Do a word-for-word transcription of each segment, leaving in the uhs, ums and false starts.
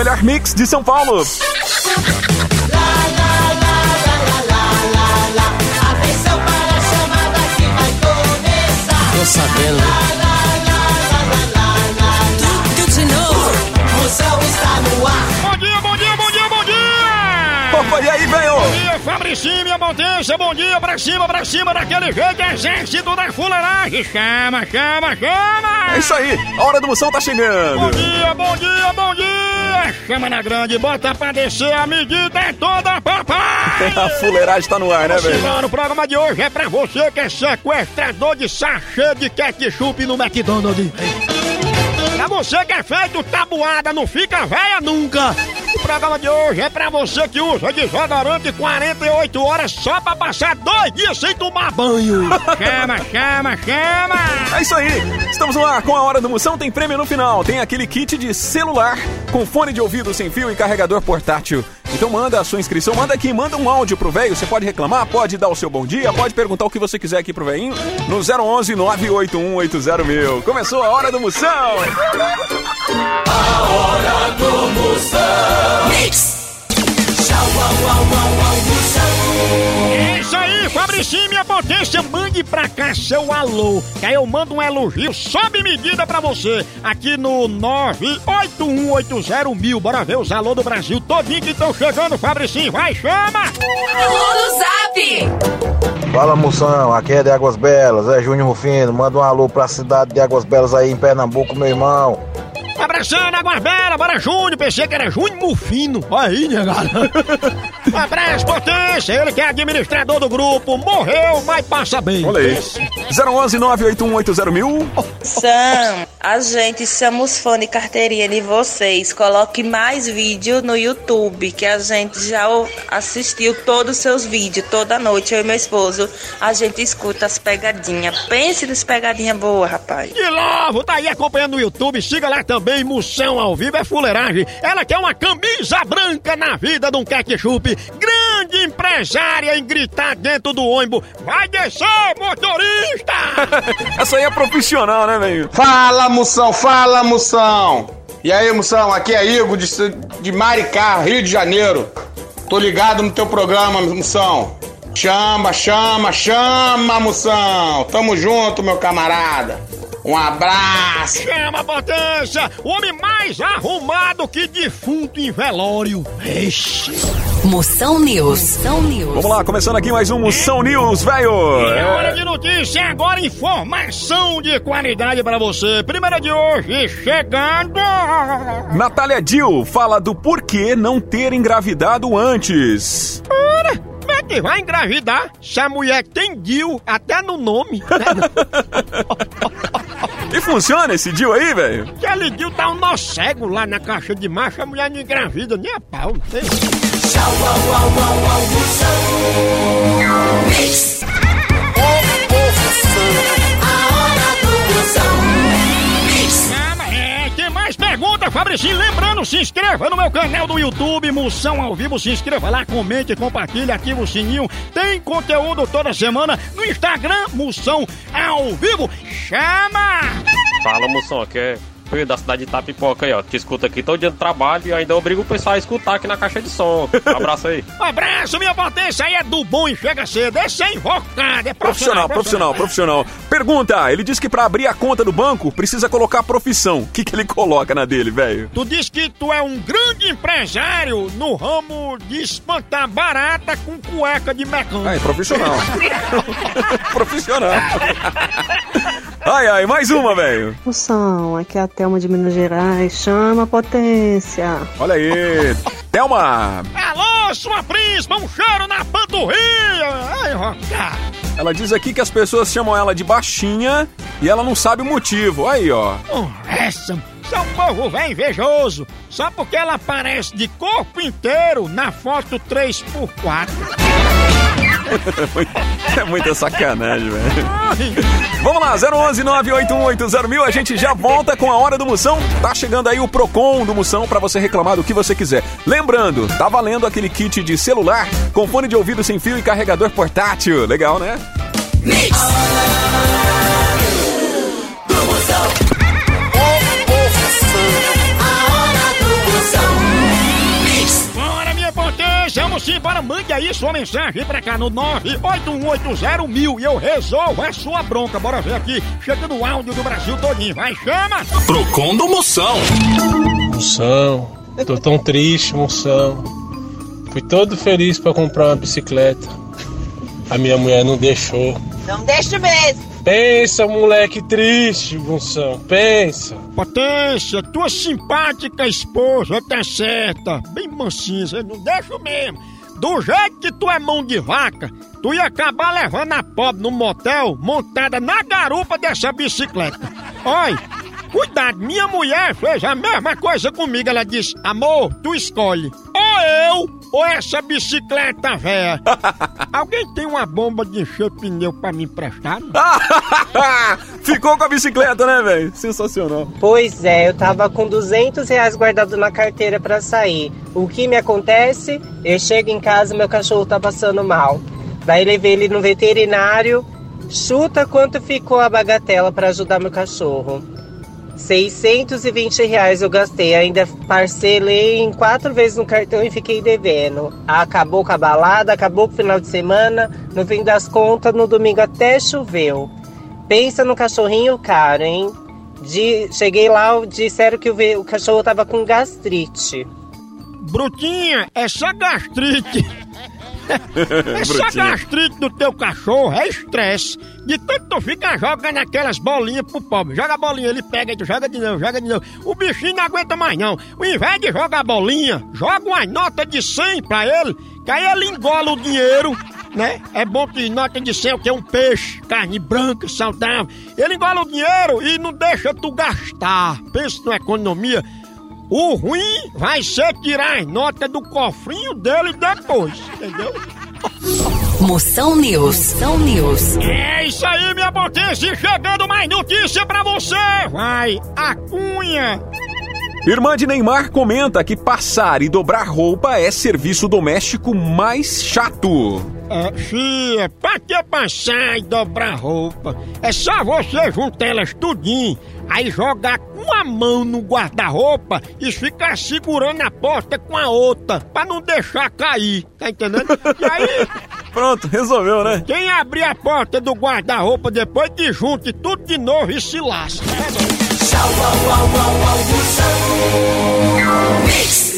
melhor mix de São Paulo. Atenção para a chamada que vai começar. Tô sabendo, né? Tudo de novo. Moção está no ar. Bom dia, bom dia, bom dia, bom dia! Opa, e aí, velho? Bom dia, Fabricinho, minha potência, bom dia, pra cima, pra cima, daquele jeito, exército da fuleiragem. Chama, chama, chama! É isso aí, a hora do Moção tá chegando. Bom dia, bom dia, bom dia! Chama na grande, bota pra descer, a medida é toda, papai! A fuleiragem tá no ar, né, velho? O programa de hoje é pra você que é sequestrador de sachê de ketchup no McDonald's. Pra você que é feito tabuada, não fica velha nunca. O programa de hoje é pra você que usa desodorante quarenta e oito horas só pra passar dois dias sem tomar banho. Chama, chama, chama. É isso aí, estamos no ar com a hora do Moção, tem prêmio no final. Tem aquele kit de celular com fone de ouvido sem fio e carregador portátil. Então manda a sua inscrição, manda aqui, manda um áudio pro velho. Você pode reclamar, pode dar o seu bom dia, pode perguntar o que você quiser aqui pro velhinho no zero onze nove oito um oito zero mil. Começou a hora do Moção. A hora do Moção. Mix. Tchau, au, au, au, au, Moção. É isso aí, Fabricinho, minha potência, mande pra cá seu alô, que aí eu mando um elogio sob medida pra você, aqui no nove oito um oito zero mil. Bora ver os alô do Brasil todinho que estão chegando, Fabricinho, vai, chama! Alô no Zap! Fala, Moção, aqui é de Águas Belas, é Júnior Rufino, manda um alô pra cidade de Águas Belas aí em Pernambuco, meu irmão. Abraçando, Águas Belas, bora Júnior, pensei que era Júnior Mufino, olha aí, negado. Abraço, potência, ele que é administrador do grupo, morreu, mas passa bem. Olha aí, zero onze nove oito um oito zero mil. Sam, a gente chama os fãs de carteirinha de vocês. Coloque mais vídeo no YouTube, que a gente já assistiu todos os seus vídeos, toda noite, eu e meu esposo. A gente escuta as pegadinhas. Pense nas pegadinhas boas, rapaz. De novo, tá aí acompanhando no YouTube, siga lá também, Moção ao vivo é fuleiragem. Ela quer uma camisa branca na vida de um ketchup. Grande empresária em gritar dentro do ônibus. Vai descer, motorista! Essa aí é profissional, né, velho? Fala, Moção, fala, Moção. E aí, Moção, aqui é Igor de, de Maricá, Rio de Janeiro. Tô ligado no teu programa, Moção. Chama, chama, chama, Moção. Tamo junto, meu camarada. Um abraço. Chama, potência, o homem mais arrumado que defunto em velório. Vixe. Moção News. Moção News. Vamos lá, começando aqui mais um Moção News, velho. É hora de notícia, agora informação de qualidade pra você. Primeira de hoje, chegando. Natália Dill fala do porquê não ter engravidado antes. Ora, como é que vai engravidar se a mulher tem Dill até no nome? E funciona esse Dill aí, velho? Aquele Dill tá um nó cego lá na caixa de macho, a mulher não engravida nem a pau, não tem? Tchau, au, au, au, au, Moção. Mix. A hora do Moção. Mix. É, tem mais perguntas, Fabricinho. Lembrando, se inscreva no meu canal do YouTube, Moção ao Vivo. Se inscreva lá, comente, compartilhe, ativa o sininho. Tem conteúdo toda semana no Instagram, Moção ao Vivo. Chama! Fala, Moção, aqui é Pedro da cidade de Itapipoca aí, ó. Te escuta aqui todo dia do trabalho e ainda obriga o pessoal a escutar aqui na caixa de som. Um abraço aí. Um abraço, minha potência aí é do bom e chega cedo. Esse é invocado, é Profissional, profissional, profissional. Pergunta, ele disse que pra abrir a conta do banco precisa colocar profissão. O que que ele coloca na dele, velho? Tu diz que tu é um grande empresário no ramo de espantar barata com cueca de mecânico. Ah, é profissional. Profissional. Ai, ai, mais uma, velho. Moção, aqui é a Thelma de Minas Gerais. Chama a potência. Olha aí. Thelma. Alô, sua príncipa, um cheiro na panturrilha. Ai, Roca. Ela diz aqui que as pessoas chamam ela de baixinha e ela não sabe o motivo. Aí, ó. Oh, essa... Seu povo velho invejoso, só porque ela aparece de corpo inteiro na foto três por quatro. É muita sacanagem, velho. Vamos lá, zero onze nove oito um oito zero mil. A gente já volta com a hora do Moção. Tá chegando aí o Procon do Moção pra você reclamar do que você quiser. Lembrando, tá valendo aquele kit de celular com fone de ouvido sem fio e carregador portátil. Legal, né? Mix. Do Moção. A hora do Moção. Agora mande aí sua mensagem pra cá no nove oito um oito zero mil e eu resolvo a sua bronca. Bora ver aqui, chega no áudio do Brasil todinho. Vai, chama! Procon do Moção. Moção, tô tão triste, Moção. Fui todo feliz pra comprar uma bicicleta. A minha mulher não deixou. Não deixa mesmo. Pensa, moleque triste, Moção, pensa. Potência, tua simpática esposa tá certa. Bem mansinha, você não deixa mesmo. Do jeito que tu é mão de vaca, tu ia acabar levando a pobre no motel montada na garupa dessa bicicleta. Olha, cuidado, minha mulher fez a mesma coisa comigo. Ela disse, amor, tu escolhe. Ou eu, ou essa bicicleta véia. Alguém tem uma bomba de encher pneu pra me emprestar? Ficou com a bicicleta, né, velho? Sensacional. Pois é, eu tava com duzentos reais guardado na carteira pra sair. O que me acontece? Eu chego em casa e meu cachorro tá passando mal. Daí levei ele no veterinário. Chuta quanto ficou a bagatela pra ajudar meu cachorro. seiscentos e vinte reais eu gastei, ainda parcelei em quatro vezes no cartão e fiquei devendo. Acabou com a balada, acabou com o final de semana, no fim das contas, no domingo até choveu. Pensa no cachorrinho caro, hein? De, cheguei lá, disseram que o, o cachorro tava com gastrite. Brutinha, essa gastrite... essa gastrite do teu cachorro é estresse. De tanto tu fica jogando aquelas bolinhas pro pobre. Joga a bolinha, ele pega e tu joga de novo, joga de novo. O bichinho não aguenta mais não. Ao invés de jogar a bolinha, joga uma nota de cem pra ele, que aí ele engola o dinheiro, né? É bom que nota de cem é o que é um peixe, carne branca, saudável. Ele engola o dinheiro e não deixa tu gastar. Pensa na economia. O ruim vai ser tirar as notas do cofrinho dele depois, entendeu? Moção News. Moção News. É isso aí, minha potência. Chegando mais notícia pra você. Vai, a Cunha. Irmã de Neymar comenta que passar e dobrar roupa é serviço doméstico mais chato. É, fia, pra que passar e dobrar roupa? É só você juntar elas tudinho, aí jogar com a mão no guarda-roupa e ficar segurando a porta com a outra, pra não deixar cair, tá entendendo? E aí... Pronto, resolveu, né? Quem abrir a porta do guarda-roupa depois que junte tudo de novo e se lasca. Tchau, au, au, au, au, Moção. Mix.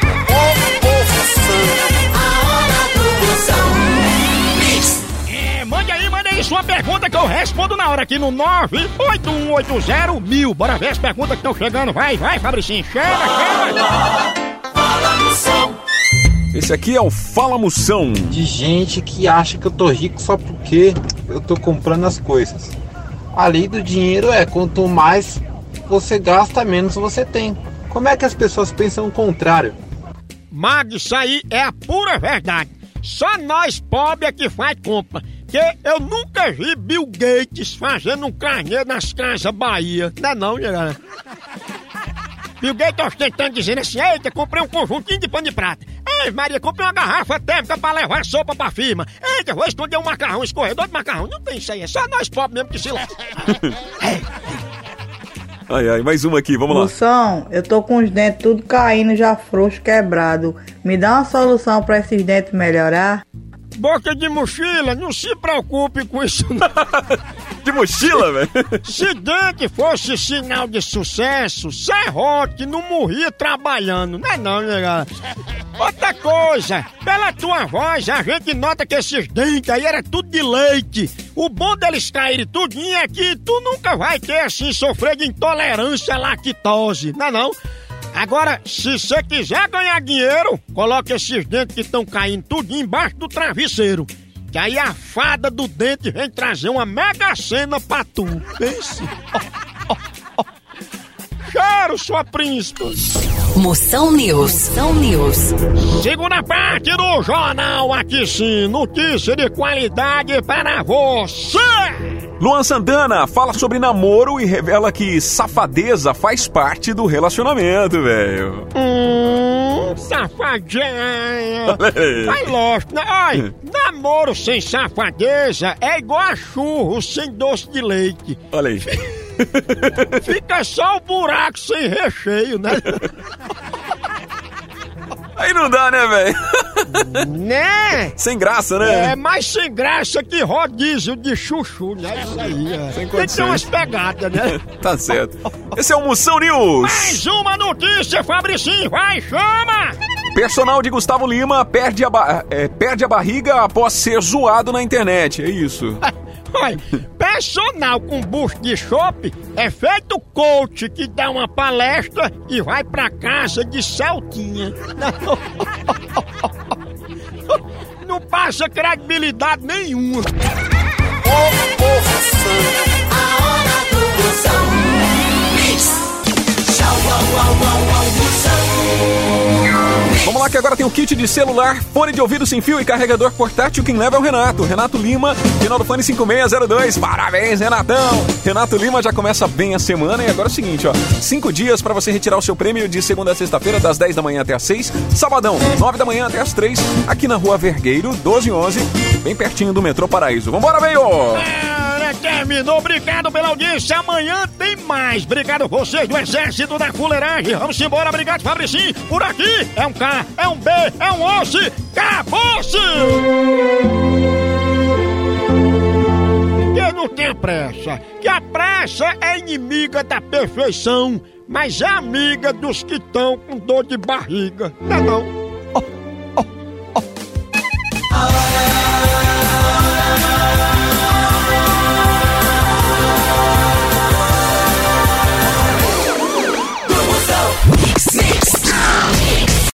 Mande aí, mande aí sua pergunta que eu respondo na hora aqui no nove oito um oito zero mil. Bora ver as perguntas que estão chegando. Vai, vai, Fabricinho. Chama, chama. Fala, Moção. Esse aqui é o Fala Moção. De gente que acha que eu tô rico só porque eu tô comprando as coisas. A lei do dinheiro é quanto mais você gasta, menos você tem. Como é que as pessoas pensam o contrário? Mag, isso aí é a pura verdade. Só nós pobres é que faz compra. Que eu nunca vi Bill Gates fazendo um carnê nas casas Bahia. Não é não, galera. Bill Gates ostentando, dizendo assim, eita, comprei um conjuntinho de pano de prata. Ei, Maria, comprei uma garrafa térmica pra levar sopa pra firma. Eita, vou esconder um macarrão, escorredor de macarrão. Não tem isso aí, é só nós pobres mesmo que se leva. Ai, ai, mais uma aqui, vamos lá. Moção, eu tô com os dentes tudo caindo, já frouxo, quebrado. Me dá uma solução pra esses dentes melhorar? Boca de mochila, não se preocupe com isso não. De mochila, velho? Se dente fosse sinal de sucesso, serrote não morria trabalhando, não é não, né, galera? Outra coisa, pela tua voz, a gente nota que esses dentes aí era tudo de leite. O bom deles caírem tudinho é que tu nunca vai ter, assim, sofrer de intolerância à lactose, não é não? Agora, se você quiser ganhar dinheiro, coloque esses dentes que estão caindo tudo embaixo do travesseiro. Que aí a fada do dente vem trazer uma mega cena pra tu. Pense. Oh, oh, oh. Cheiro, sua príncipe. Moção News. Moção News. Segunda parte do jornal aqui sim. Notícia de qualidade para você. Luan Santana fala sobre namoro e revela que safadeza faz parte do relacionamento, velho. Hum, safadeza. Vai lógico, né? Olha, namoro sem safadeza é igual a churro sem doce de leite. Olha aí. Fica só o buraco sem recheio, né? Aí não dá, né, velho? Né? Sem graça, né? É mais sem graça que rodízio de chuchu, né? Isso aí, é. Sem Tem que ter umas pegadas, né? Tá certo. Esse é o Moção News. Mais uma notícia, Fabricinho, vai, chama! Personal de Gustavo Lima perde a, ba- é, perde a barriga após ser zoado na internet, é isso. Olha, personal com bucho de chope é feito coach que dá uma palestra e vai pra casa de saltinha. Não passa credibilidade nenhuma. A hora do Moção. Tchau, au, au, au, au, Moção. Vamos lá que agora tem o kit de celular, fone de ouvido sem fio e carregador portátil. Quem leva é o Renato. Renato Lima, final do fone cinco seis zero dois. Parabéns, Renatão! Renato Lima já começa bem a semana. E agora é o seguinte, ó. Cinco dias pra você retirar o seu prêmio de segunda a sexta-feira, das dez da manhã até as seis. Sabadão, nove da manhã até as três. Aqui na Rua Vergueiro, doze e onze. Bem pertinho do metrô Paraíso. Vambora, veio! É, terminou. Obrigado pela audiência. Amanhã tem mais. Obrigado vocês do Exército da Fuleiragem. Vamos embora. Obrigado, Fabricinho. Por aqui é um K, é um B, é um osso. Acabou-se! Que não tenha pressa. Que a pressa é inimiga da perfeição, mas é amiga dos que estão com dor de barriga. Não é não?